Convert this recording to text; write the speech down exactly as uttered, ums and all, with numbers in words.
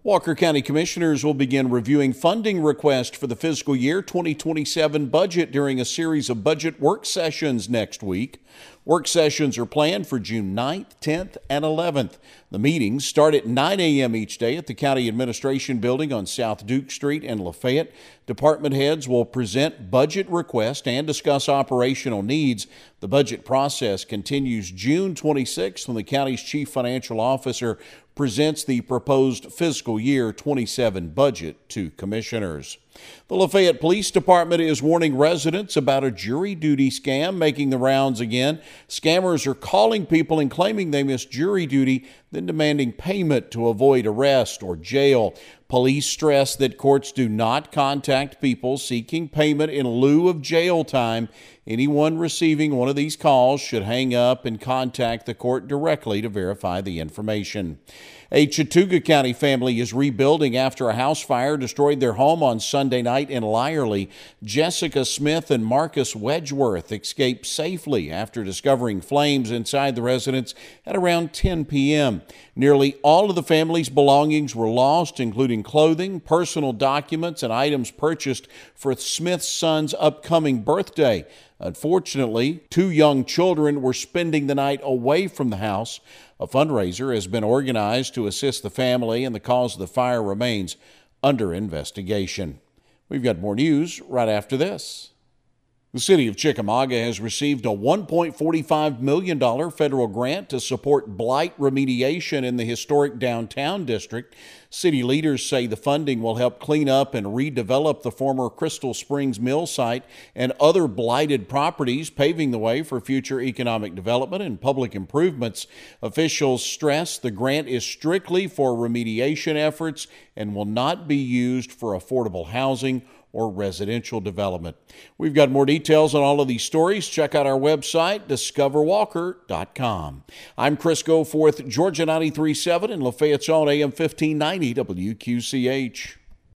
Walker County Commissioners will begin reviewing funding requests for the fiscal year twenty twenty-seven budget during a series of budget work sessions next week. Work sessions are planned for June ninth, tenth, and eleventh. The meetings start at nine a.m. each day at the County Administration Building on South Duke Street in Lafayette. Department heads will present budget requests and discuss operational needs. The budget process continues June twenty-sixth when the county's chief financial officer presents the proposed fiscal year twenty-seven budget to commissioners. The Lafayette Police Department is warning residents about a jury duty scam making the rounds again. Scammers are calling people and claiming they missed jury duty, then demanding payment to avoid arrest or jail. Police stress that courts do not contact people seeking payment in lieu of jail time. Anyone receiving one of these calls should hang up and contact the court directly to verify the information. A Chattooga County family is rebuilding after a house fire destroyed their home on Sunday night in Lyerly. Jessica Smith and Marcus Wedgeworth escaped safely after discovering flames inside the residence at around ten p.m. Nearly all of the family's belongings were lost, including clothing, personal documents, and items purchased for Smith's son's upcoming birthday. Unfortunately, two young children were spending the night away from the house. A fundraiser has been organized to assist the family, and the cause of the fire remains under investigation. We've got more news right after this. The city of Chickamauga has received a one point four five million dollars federal grant to support blight remediation in the historic downtown district. City leaders say the funding will help clean up and redevelop the former Crystal Springs Mill site and other blighted properties, paving the way for future economic development and public improvements. Officials stress the grant is strictly for remediation efforts and will not be used for affordable housing or residential development. We've got more details on all of these stories. Check out our website, discover walker dot com. I'm Chris Goforth, Georgia ninety-three point seven and Lafayette's own A M fifteen ninety W Q C H.